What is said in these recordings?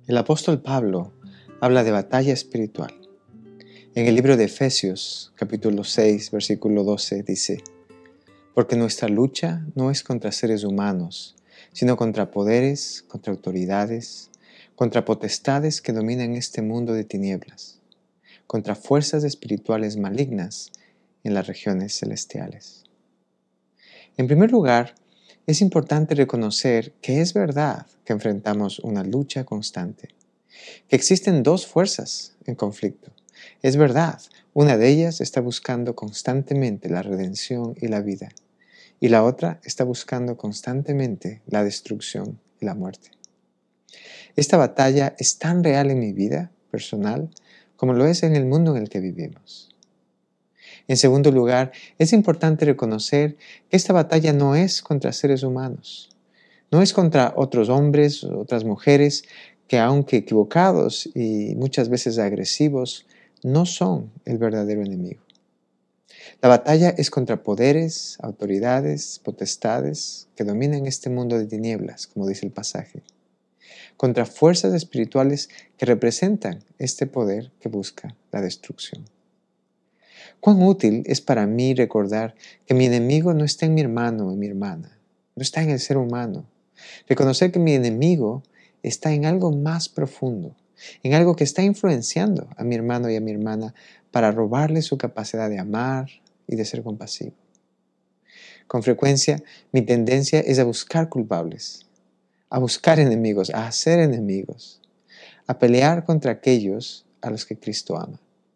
El apóstol Pablo habla de batalla espiritual. En el libro de Efesios, capítulo 6, versículo 12, dice: Porque nuestra lucha no es contra seres humanos, sino contra poderes, contra autoridades, contra potestades que dominan este mundo de tinieblas, contra fuerzas espirituales malignas en las regiones celestiales. En primer lugar, es importante reconocer que es verdad que enfrentamos una lucha constante, que existen dos fuerzas en conflicto. Es verdad, una de ellas está buscando constantemente la redención y la vida, y la otra está buscando constantemente la destrucción y la muerte. Esta batalla es tan real en mi vida personal como lo es en el mundo en el que vivimos. En segundo lugar, es importante reconocer que esta batalla no es contra seres humanos, no es contra otros hombres o otras mujeres que, aunque equivocados y muchas veces agresivos, no son el verdadero enemigo. La batalla es contra poderes, autoridades, potestades que dominan este mundo de tinieblas, como dice el pasaje, contra fuerzas espirituales que representan este poder que busca la destrucción. Cuán útil es para mí recordar que mi enemigo no está en mi hermano o en mi hermana, no está en el ser humano. Reconocer que mi enemigo está en algo más profundo, en algo que está influenciando a mi hermano y a mi hermana para robarle su capacidad de amar y de ser compasivo. Con frecuencia, mi tendencia es a buscar culpables, a buscar enemigos, a hacer enemigos, a pelear contra aquellos a los que Cristo ama.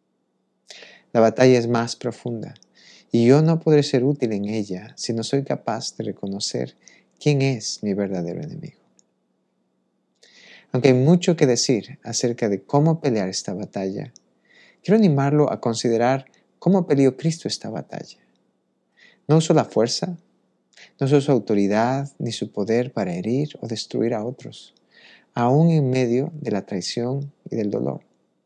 La batalla es más profunda y yo no podré ser útil en ella si no soy capaz de reconocer quién es mi verdadero enemigo. Aunque hay mucho que decir acerca de cómo pelear esta batalla, quiero animarlo a considerar cómo peleó Cristo esta batalla. No usó la fuerza, no usó su autoridad ni su poder para herir o destruir a otros, aún en medio de la traición y del dolor.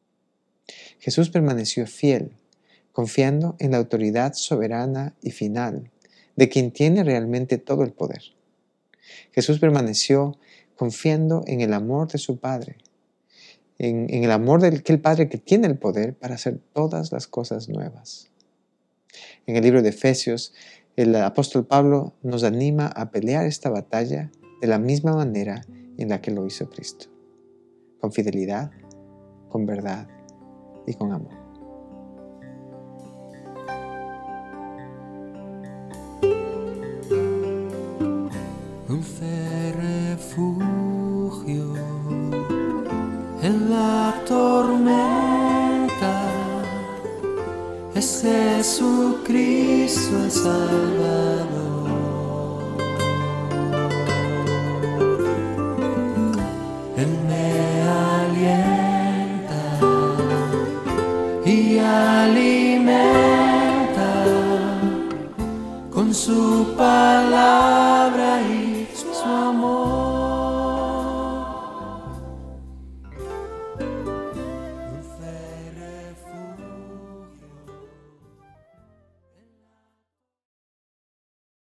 Jesús permaneció fiel, confiando en la autoridad soberana y final de quien tiene realmente todo el poder. Jesús permaneció confiando en el amor de su Padre, en el amor de aquel Padre que tiene el poder para hacer todas las cosas nuevas. En el libro de Efesios, el apóstol Pablo nos anima a pelear esta batalla de la misma manera en la que lo hizo Cristo, con fidelidad, con verdad y con amor. Dulce refugio en la tormenta es Jesucristo el Salvador.